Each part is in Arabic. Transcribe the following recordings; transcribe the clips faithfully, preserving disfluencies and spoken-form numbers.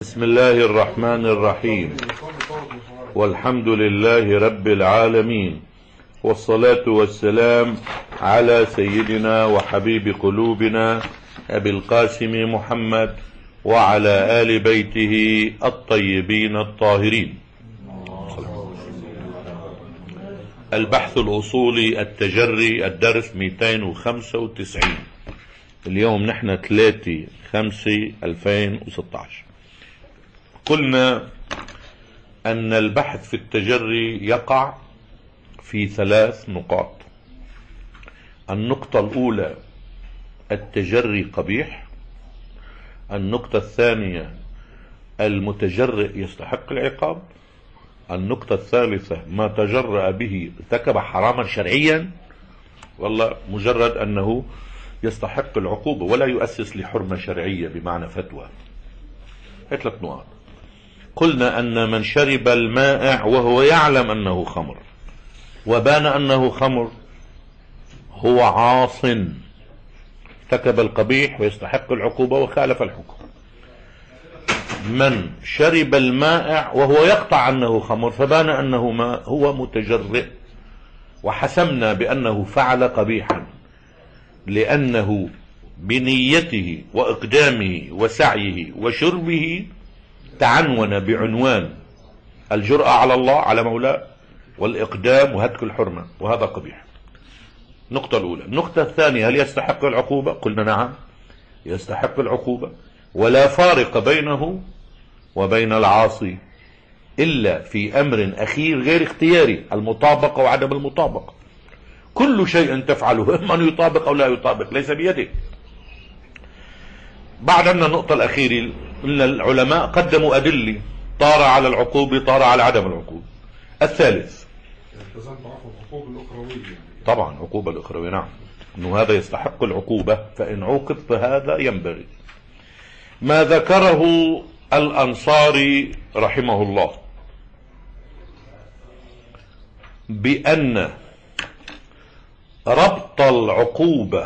بسم الله الرحمن الرحيم، والحمد لله رب العالمين، والصلاة والسلام على سيدنا وحبيب قلوبنا أبي القاسم محمد وعلى آل بيته الطيبين الطاهرين. البحث الأصولي التجري، الدرس مئتين وخمسة وتسعين. اليوم نحن ثلاثة خمسة ألفين وستة عشر. قلنا أن البحث في التجري يقع في ثلاث نقاط. النقطة الأولى التجري قبيح. النقطة الثانية المتجرئ يستحق العقاب. النقطة الثالثة ما تجرأ به ارتكب حراما شرعيا، والله مجرد أنه يستحق العقوبة ولا يؤسس لحرمة شرعية بمعنى فتوى. ثلاث نقاط. قلنا أن من شرب المائع وهو يعلم أنه خمر وبان أنه خمر هو عاص، ارتكب القبيح ويستحق العقوبة وخالف الحكم. من شرب المائع وهو يقطع أنه خمر فبان أنه ماء هو متجرئ، وحسمنا بأنه فعل قبيحا لأنه بنيته وإقدامه وسعيه وشربه تعنون بعنوان الجرأة على الله على مولاه والإقدام وهتك الحرمة، وهذا قبيح. النقطة الأولى. النقطة الثانية، هل يستحق العقوبة؟ قلنا نعم يستحق العقوبة، ولا فارق بينه وبين العاصي إلا في أمر أخير غير اختياري، المطابقة وعدم المطابقة. كل شيء تفعله إما أن يطابق أو لا يطابق ليس بيدك. بعد أن النقطة الأخيرة إن العلماء قدموا أدلة طار على العقوبة طار على عدم العقوبة. الثالث طبعا عقوبة الأخروية، نعم أنه هذا يستحق العقوبة، فإن عوقب فهذا ينبغي. ما ذكره الأنصاري رحمه الله بأن ربط العقوبة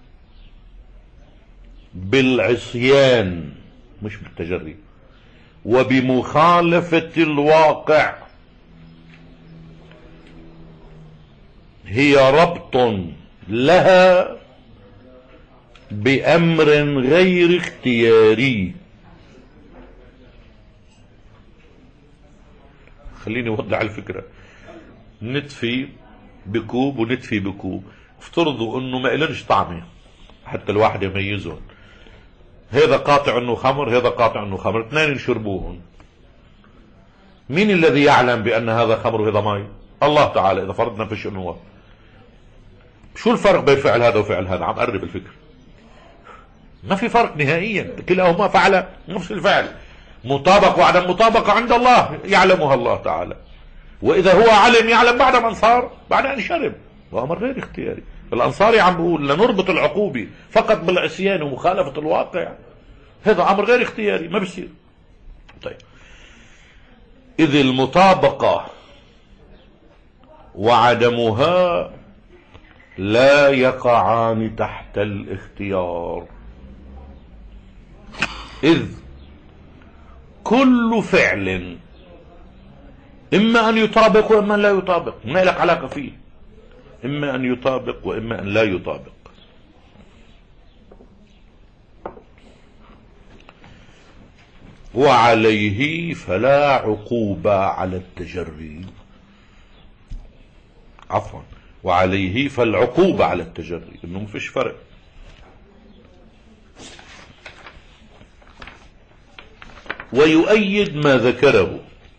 بالعصيان مش بالتجري وبمخالفة الواقع هي ربط لها بأمر غير اختياري. خليني اوضح الفكرة. نتفي بكوب ونتفي بكوب، افترضوا انه ما إلنش طعمه حتى الواحد يميزهم، هذا قاطع انه خمر هذا قاطع انه خمر، اثنين يشربوهم، مين الذي يعلم بان هذا خمر وهذا مي؟ الله تعالى. اذا فرضنا فيش انه شو الفرق بين فعل هذا وفعل هذا؟ عم قرب الفكر، ما في فرق نهائيا، كلاهما فعل نفس الفعل. مطابق وعدم مطابقة عند الله يعلمها الله تعالى، واذا هو علم يعلم بعد ما صار بعد ان شرب، وامر غير اختياري. الأنصاري عم بقول لنربط العقوبة فقط بالعصيان ومخالفة الواقع، هذا أمر غير اختياري ما بيصير. طيب، إذ المطابقة وعدمها لا يقعان تحت الاختيار، إذ كل فعل إما أن يطابق وإما أن لا يطابق، ما لك علاقة فيه، إما أن يطابق وإما أن لا يطابق. وعليه فلا عقوبة على التجري، عفوا وعليه فالعقوبة على التجري، إنه ما فيش فرق. ويؤيد ما ذكره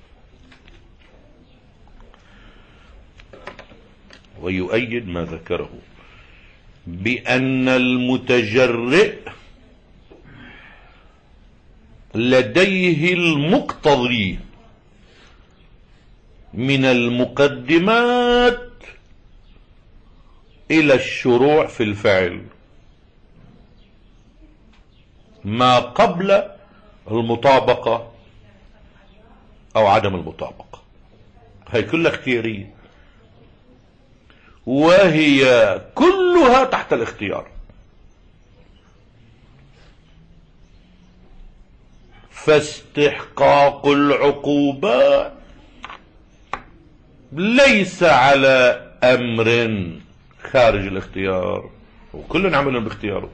ويؤيد ما ذكره بأن المتجرئ لديه المقتضي من المقدمات إلى الشروع في الفعل ما قبل المطابقة أو عدم المطابقة، هي كلها اختيارية، وهي كلها تحت الاختيار. فاستحقاق العقوبة ليس على أمر خارج الاختيار، وكل عمل باختياره.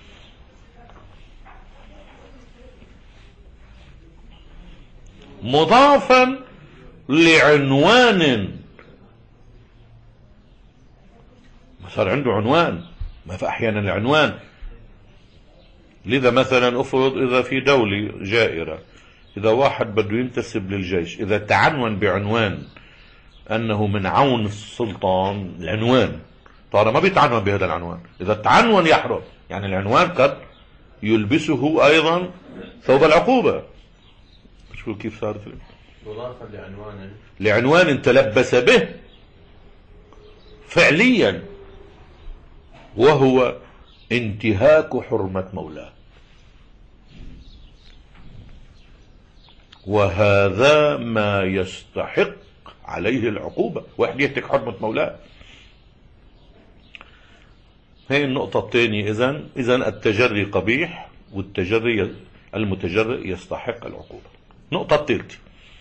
مضافا لعنوان، صار عنده عنوان، ما في أحيانا العنوان. لذا مثلا افرض إذا في دولة جائرة، إذا واحد بده ينتسب للجيش، إذا تعنون بعنوان أنه من عون السلطان، العنوان طبعا ما بيتعنون بهذا العنوان، إذا تعنون يحرم، يعني العنوان قد يلبسه أيضا ثوب العقوبة. شو كيف صارت مضافا لعنوان لعنوان تلبس به فعليا، وهو انتهاك حرمة مولاه، وهذا ما يستحق عليه العقوبة، واحد يهتك حرمة مولاه. هي النقطة الثانية. إذن إذن التجري قبيح، والتجري المتجرئ يستحق العقوبة. النقطة الثالثة،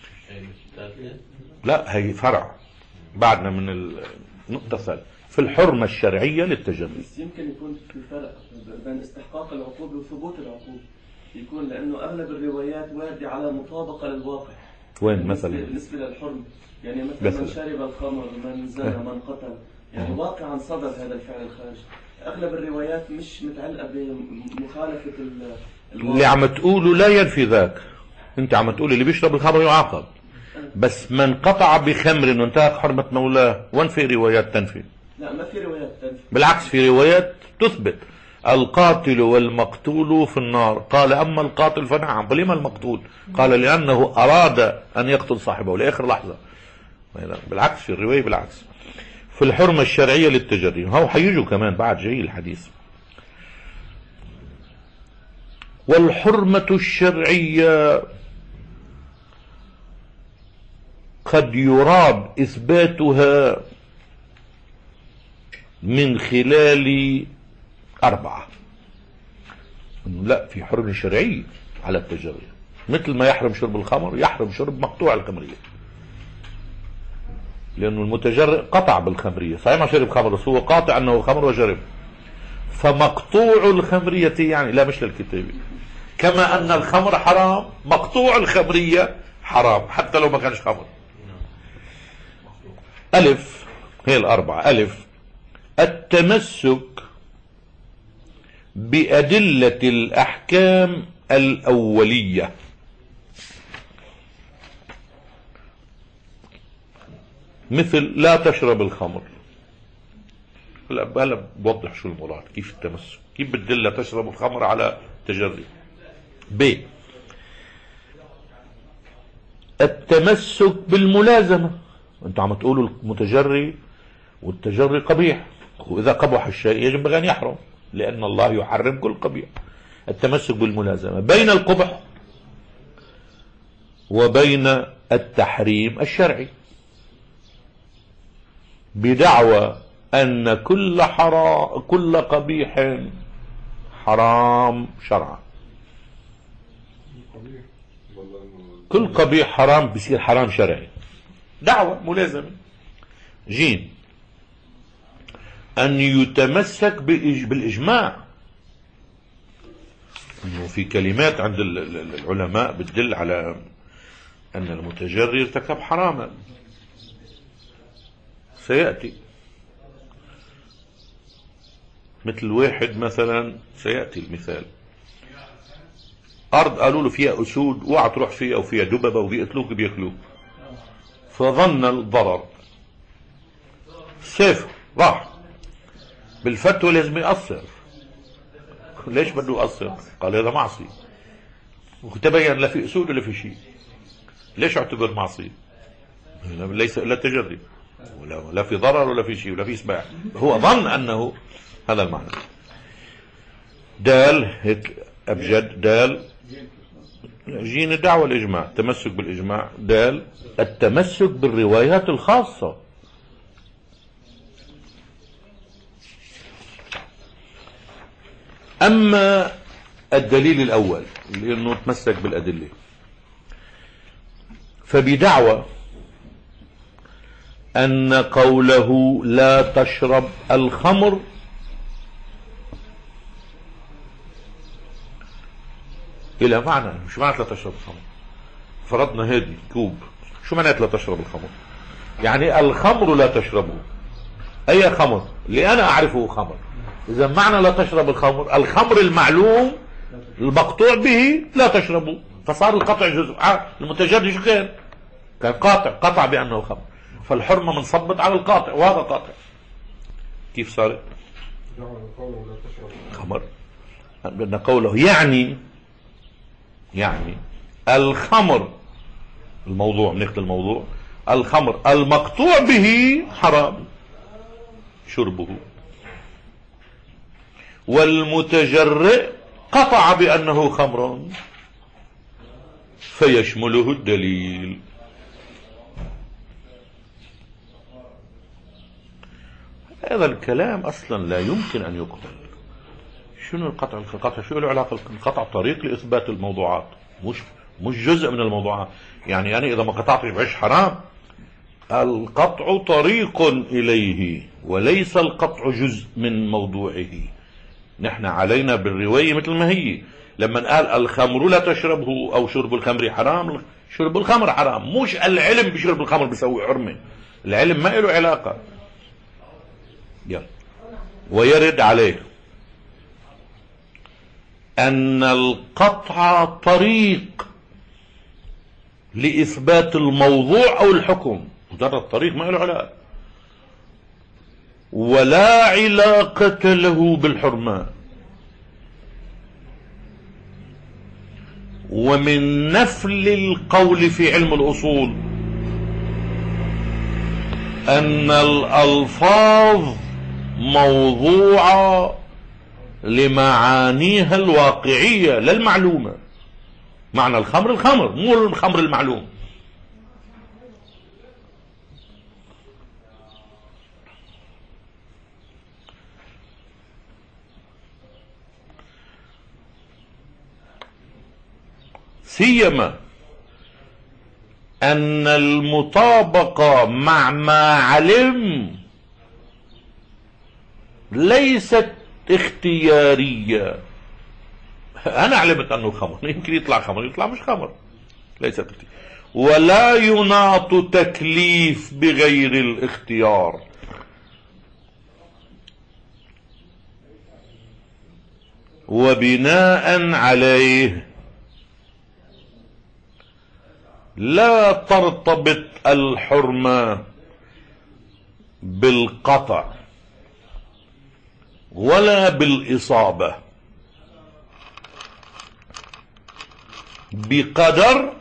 لا هي فرع بعدنا من النقطة الثالثة، في الحرمة الشرعية للتجري. بس يمكن يكون في فرق بين استحقاق العقوبة وثبوت العقوبة، يكون لأنه أغلب الروايات واردة على مطابقة للواقع. وين مثلا؟ بالنسبة للحرمة، يعني مثلا من شرب الخمر، من زنى، من قتل، يعني واقعا صدر هذا الفعل الخارجي. أغلب الروايات مش متعلقة بمخالفة الواقع. اللي عم تقوله لا ينفي ذاك. أنت عم تقول اللي بيشرب الخمر يعاقب، بس من قطع بخمر وانتهك حرمة مولاه، وين في روايات تنفي؟ لا ما في روايات تنفي، بالعكس في روايات تثبت القاتل والمقتول في النار. قال أما القاتل فنعم. فلما المقتول؟ قال لأنه أراد أن يقتل صاحبه لآخر لحظة. بالعكس في الرواية بالعكس. في الحرمة الشرعية للتجري، هو حيجوا كمان بعد جاي الحديث. والحرمة الشرعية قد يراد إثباتها من خلال أربعة. لا، في حرمة شرعية على التجري، مثل ما يحرم شرب الخمر يحرم شرب مقطوع الخمرية، لأنه المتجرئ قطع بالخمرية، صحيح ما شرب خمر بس هو قاطع أنه خمر وشرب. فمقطوع الخمرية يعني لا، مش للكتابي، كما أن الخمر حرام مقطوع الخمرية حرام حتى لو ما كانش خمر. ألف، هي الأربعة. ألف، التمسك بأدلة الأحكام الأولية، مثل لا تشرب الخمر. هلا هلا بوضح شو المراد، كيف التمسك، كيف بتدل لا تشرب الخمر على التجري. ب، التمسك بالملازمة. انتوا عم تقولوا المتجري والتجري قبيح، وإذا قبح الشيء يجب أن يحرم، لأن الله يحرم كل قبيح. التمسك بالملازمة بين القبح وبين التحريم الشرعي، بدعوى أن كل حرام كل قبيح حرام شرعا. كل قبيح حرام بصير حرام شرعي، دعوة ملازمة. جيم، أن يتمسك بالإجماع، إنه في كلمات عند العلماء بتدل على أن المتجري ارتكب حراما، سيأتي. مثل واحد مثلا، سيأتي المثال، أرض قالوا له فيها أسود، اوعى تروح فيها، وفيها دببة وبيقتلوك بياكلوك، فظن الضرر، سيف راح. بالفتوى لازم يقصر. ليش بده يقصر؟ قال هذا معصي، وتبين لا في أسود ولا في شيء. ليش اعتبر معصي؟ ليس إلا تجري، ولا لا في ضرر ولا في شيء ولا في سباح، هو ظن أنه هذا المعنى. دال، هيك أبجد، دال جين الدعوة الإجماع، التمسك بالإجماع. دال، التمسك بالروايات الخاصة. أما الدليل الأول لأنه تمسك بالأدلة، فبدعوى أن قوله لا تشرب الخمر إلى معنى. مش معنى لا تشرب الخمر؟ فرضنا هذه كوب، شو معنى لا تشرب الخمر؟ يعني الخمر لا تشربه. أي خمر؟ اللي أنا أعرفه خمر. إذا معنى لا تشرب الخمر، الخمر المعلوم المقطوع به لا تشربه، فصار القطع جزء. المتجرد شو كان؟ كان قاطع، قطع بأنه خمر، فالحرمة منصبت على القاطع، وهذا قاطع. كيف صارت؟ خمر بأن قوله يعني يعني الخمر الموضوع، من الموضوع الخمر المقطوع به حرام شربه، والمتجرئ قطع بأنه خمر فيشمله الدليل. هذا الكلام أصلا لا يمكن أن يقبل. شنو القطع؟ القطع شو له علاقة؟ القطع طريق لإثبات الموضوعات، مش مش جزء من الموضوعات. يعني أنا إذا ما قطعتش بعيش حرام، القطع طريق إليه وليس القطع جزء من موضوعه. نحن علينا بالرواية مثل ما هي، لما قال الخمر لا تشربه أو شرب الخمر حرام، شرب الخمر حرام، مش العلم بشرب الخمر بيسوي حرمة. العلم ما له علاقة. يلا. ويرد عليه أن القطع طريق لإثبات الموضوع أو الحكم، مجرد طريق ما له علاقة، ولا علاقة له بالحرمة. ومن نفل القول في علم الأصول أن الألفاظ موضوعة لمعانيها الواقعية لا المعلومة. معنى الخمر الخمر، مو الخمر المعلوم. سيما أن المطابقة مع ما علم ليست اختيارية. أنا علمت أنه خمر، يمكن يطلع خمر، يطلع مش خمر، ليست اختيار. ولا يناط تكليف بغير الاختيار. وبناء عليه لا ترتبط الحرمة بالقطع ولا بالإصابة، بقدر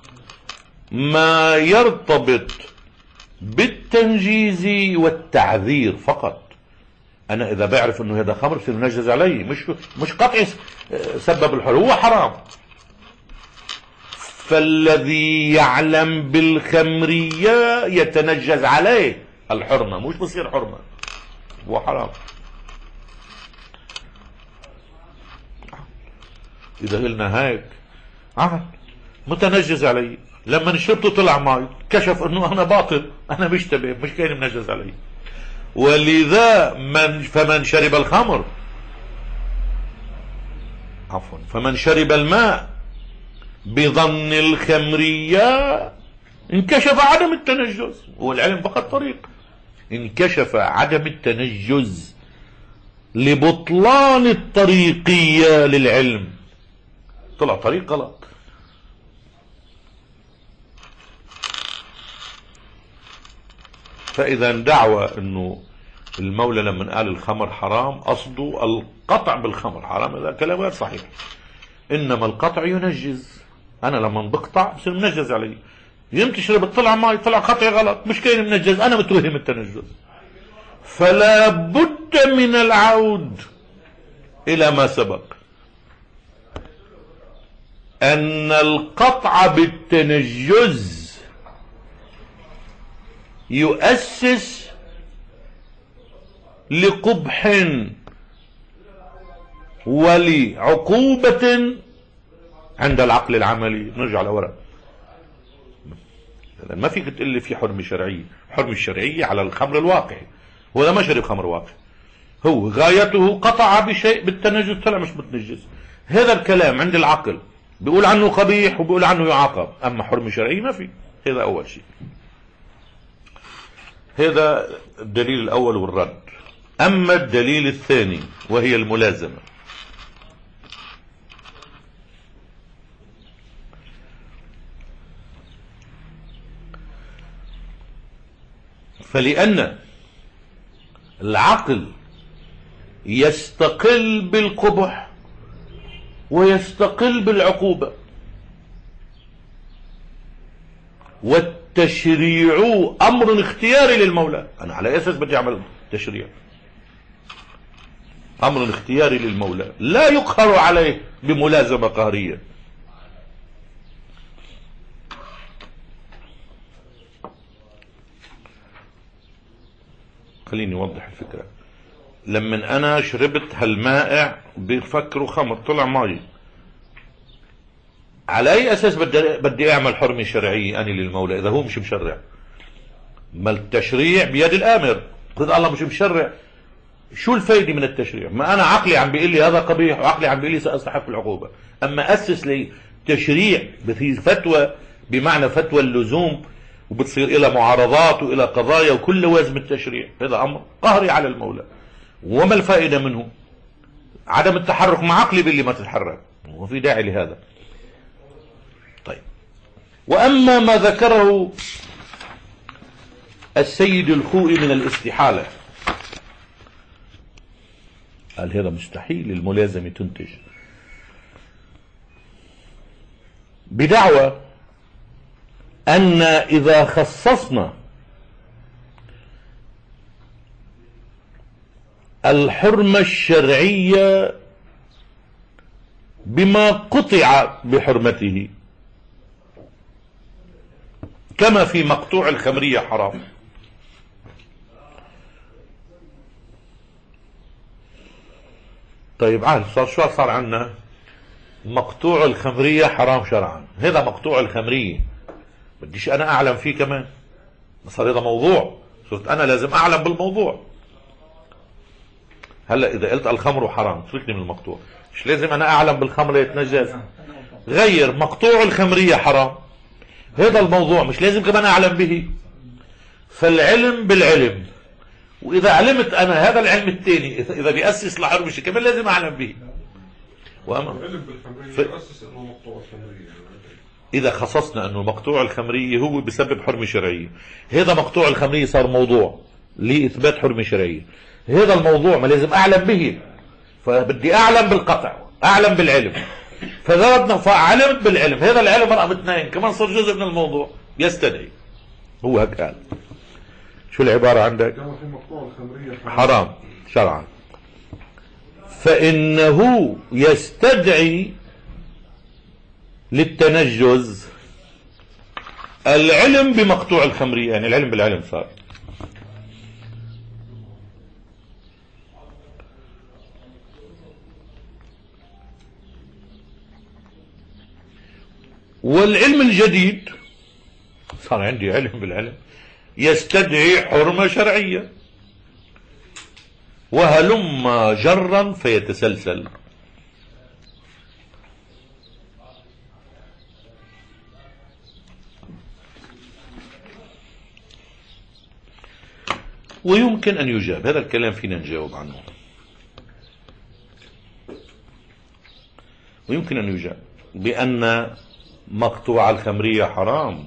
ما يرتبط بالتنجيز والتعذير فقط. أنا إذا بعرف أنه هذا خمر بصير منجز علي، مش مش قطع سبب الحرمة، هو حرام. فالذي يعلم بالخمرية يتنجز عليه الحرمة، مش بصير حرمة، هو حرام. إذا قلنا هيك عمل متنجز علي، لما شربته طلع معي كشف أنه أنا باطل، أنا مش تمام، مش كان منجز علي. ولذا من فمن شرب الخمر عفوا فمن شرب الماء بظن الخمرية انكشف عدم التنجز. والعلم فقط طريق. انكشف عدم التنجز لبطلان الطريقية للعلم، طلع طريق غلط. فإذا دعوى أنه المولى لما قال الخمر حرام قصده القطع بالخمر حرام، هذا كلام غير صحيح. إنما القطع ينجز. أنا لما بقطع بصير منجز علي، يمكن شربت طلع ماي طلع قطعي غلط، مش كاين منجز، أنا متوهم التنجز. فلا بد من العود إلى ما سبق، أن القطع بالتنجز يؤسس لقبح ولعقوبة عند العقل العملي. نرجع لورا. ما فيك تقول لي في حرمة شرعية. الحرمة الشرعية على الخمر الواقعي، هو ما شرب خمر واقعي، هو غايته قطع بشيء بالتنجس طلع مش متنجس. هذا الكلام عند العقل بيقول عنه قبيح وبيقول عنه يعاقب، أما حرمة شرعية ما في. هذا أول شيء، هذا الدليل الأول والرد. أما الدليل الثاني وهي الملازمة، فلأن العقل يستقل بالقبح ويستقل بالعقوبة، والتشريع أمر اختياري للمولى. أنا على أساس بدي أعمل تشريع، أمر اختياري للمولى لا يقهر عليه بملازمة قهرية. خليني أوضح الفكرة. لما أنا شربت هالمائع بفكروا خمر طلع ماي، على أي أساس بدي بدي أعمل حرمة شرعية أنا للمولى إذا هو مش مشرع؟ ما التشريع بيد الآمر، إذا الله مش مشرع شو الفايدة من التشريع؟ ما أنا عقلي عم بيقول لي هذا قبيح وعقلي عم بيقول لي سأستحق العقوبة. أما أسس لي تشريع بتصير فتوى بمعنى فتوى اللزوم، وبتصير إلى معارضات وإلى قضايا وكل لوازم التشريع، هذا أمر قهري على المولى. وما الفائدة منه؟ عدم التحرك مع عقلي باللي ما تتحرك، وفي داعي لهذا. طيب، وأما ما ذكره السيد الخوئي من الاستحالة، قال هذا مستحيل الملازمة تنتج، بدعوى أن إذا خصصنا الحرمة الشرعية بما قطع بحرمته كما في مقطوع الخمرية حرام. طيب عال صار شو صار عنا؟ مقطوع الخمرية حرام شرعا. هذا مقطوع الخمرية بديش أنا أعلم فيه كمان، صار هذا موضوع، صرت أنا لازم أعلم بالموضوع. هلا إذا قلت الخمر حرام تركني من المقطوع، مش لازم أنا أعلم بالخمر يتنجس. غير مقطوع الخمرية حرام، هذا الموضوع مش لازم كمان أعلم به. فالعلم بالعلم، وإذا علمت أنا هذا العلم الثاني إذا بيأسس لحرمة كمان لازم أعلم به. وأما العلم بالخمرية يؤسس أنه مقطوع الخمرية، إذا خصصنا أنه مقطوع الخمرية هو بسبب حرمة شرعية، هذا مقطوع الخمرية صار موضوع لإثبات حرمة شرعية، هذا الموضوع ما لازم أعلم به، فبدي أعلم بالقطع، أعلم بالعلم. فذهبنا فعلمت بالعلم، هذا العلم رقم اثنين كمان صار جزء من الموضوع يستدعي. هو هيك قال. شو العبارة عندك؟ في مقطوع الخمرية حرام شرعا، فإنه يستدعي للتنجز العلم بمقطوع الخمرية، يعني العلم بالعلم صار. والعلم الجديد صار عندي علم بالعلم يستدعي حرمة شرعية، وهلم جرا فيتسلسل. ويمكن أن يجاب هذا الكلام، فينا نجاوب عنه، ويمكن أن يجاب بأن مقطوع الخمرية حرام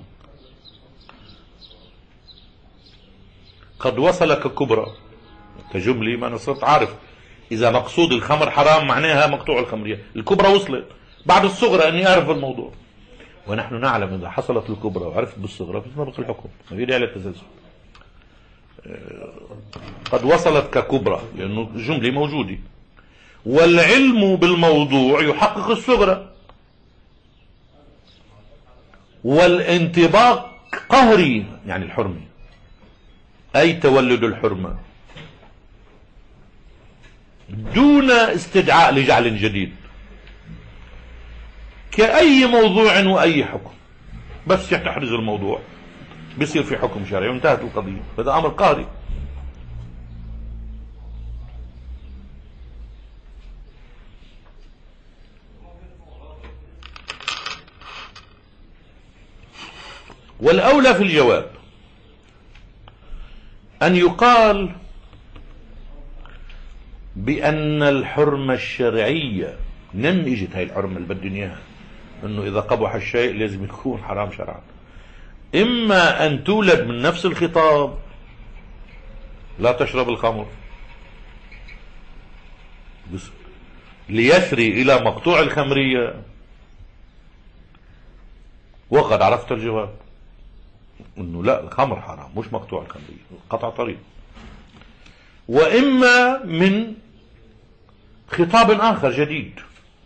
قد وصل ككبرى كجملة. ما أنا صرت عارف إذا مقصود الخمر حرام معناها مقطوع الخمرية، الكبرى وصلت بعد الصغرى أني أعرف الموضوع، ونحن نعلم إذا حصلت الكبرى وعرفت بالصغرى فسنبق الحكم، ما في داعي للتسلسل. قد وصلت ككبرى لأنه الجملة موجودة، والعلم بالموضوع يحقق الصغرى، والانطباق قهري يعني الحرمة، أي تولد الحرمة دون استدعاء لجعل جديد، كأي موضوع وأي حكم، بس تحرز الموضوع بيصير في حكم شرعي وانتهت القضية. هذا أمر قهري. والأولى في الجواب أن يقال بأن الحرمة الشرعية، من اجت هاي الحرمة اللي بدنا اياها، انه اذا قبح الشيء لازم يكون حرام شرعا، اما ان تولد من نفس الخطاب لا تشرب الخمر بس ليسري الى مقطوع الخمرية، وقد عرفت الجواب انه لا، الخمر حرام مش مقطوع الخمرية، قطع طريق. واما من خطاب اخر جديد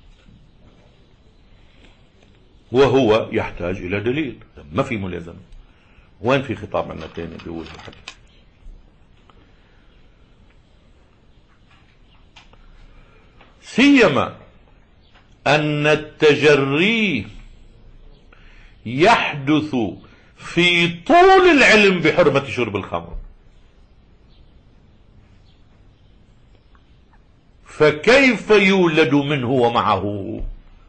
وهو يحتاج الى دليل. ما في ملازمة. وين في خطاب عندنا تاني بيقول الحكي؟ سيما ان التجري يحدث في طول العلم بحرمة شرب الخمر، فكيف يولد منه ومعه؟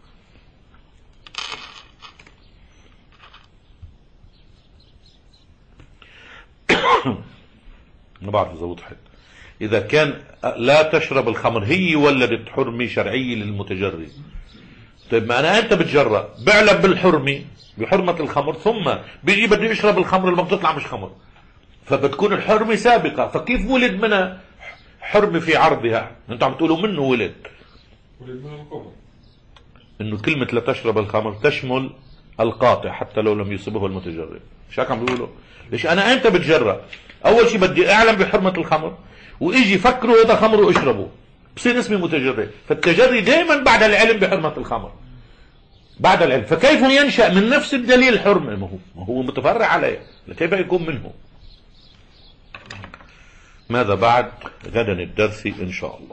ما بعرف اذا وضحت. اذا كان لا تشرب الخمر هي ولدت حرمة شرعية للمتجري، طيب ما انا انت بتجرى بعلم بالحرمة بحرمة الخمر، ثم بيجي بدي اشرب الخمر اللي ما بتطلع مش خمر، فبتكون الحرمة سابقة، فكيف ولد منها حرمة في عرضها؟ انتوا عم تقولوا منه ولد ولد من الخمر، انه كلمة لا تشرب الخمر تشمل القاطع حتى لو لم يصبه المتجري. مش هيك عم بيقولوا؟ ليش انا انت بتجرى اول شيء بدي اعلم بحرمة الخمر، واجي فكروا هذا خمر واشربوا، بصير اسمي متجري. فالتجري دائما بعد العلم بحرمة الخمر، بعد العلم. فكيف ينشأ من نفس الدليل حرمة؟ ما هو ما هو متفرع عليه، كيف يكون منه؟ ماذا بعد؟ غدا الدرس ان شاء الله.